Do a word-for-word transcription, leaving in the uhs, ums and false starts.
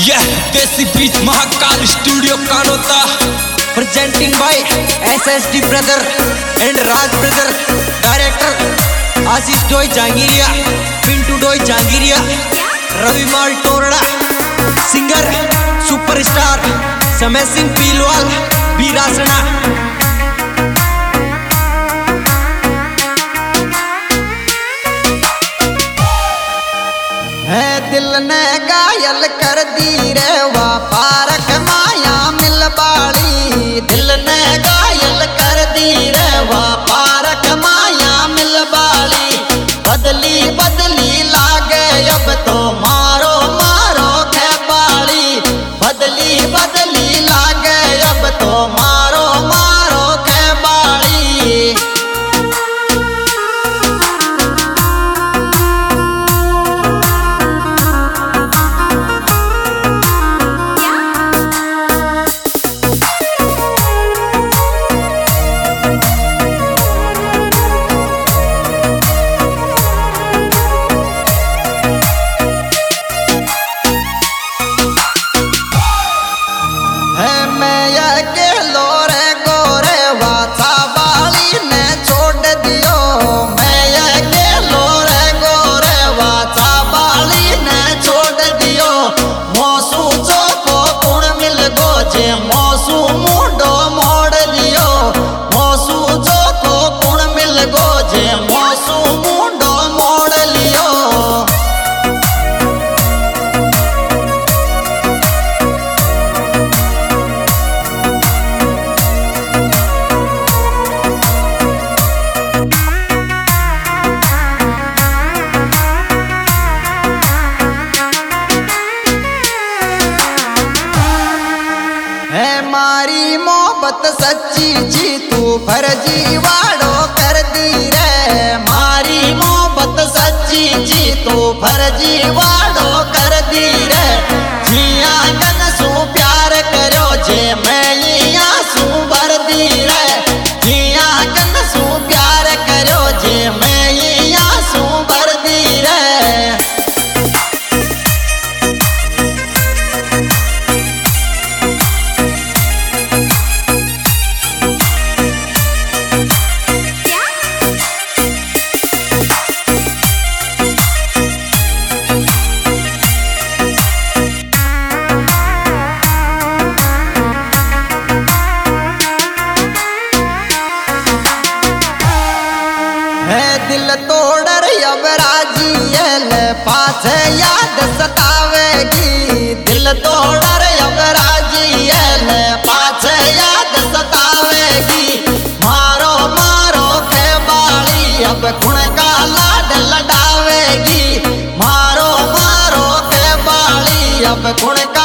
यह देसी बीच Mahakal studio Kanota presenting by SSD brother and Raj brother, director Ashish Doi Jahangiria, Pintu Doi Jahangiria, Ravi Mal Torda, singer superstar समय सिंह पीलवाल बीरासना। है दिल ने घायल कर दी रे वा पारक माया मिल बाली, दिल ने घायल कर दी रे वा पारक माया मिल बाली। बदली बदली लागे अब तो मारो मारो खे बाली, बदली बदली लागे अब तो मारो मारो खे बाली। मारी मोहब्बत सच्ची जी तू फर्जी वाड़ो कर दी रे, मारी मोहब्बत सच्ची जी तू फर्जी वाड़ो कर दी रे। जिया गन सू प्यार करो जे मैं यहाँ सू भर दी रे, जिया गन सू प्यार करो जे मैं यहाँ सू भर दी रे। दिल तोड़र अब राजी पास याद सतावेगी, दिल तोड़र अब राजी पास याद सतावेगी। मारो मारो खे बाली अब खुण का लाड लडावेगी, मारो मारो खे बाली अब खुण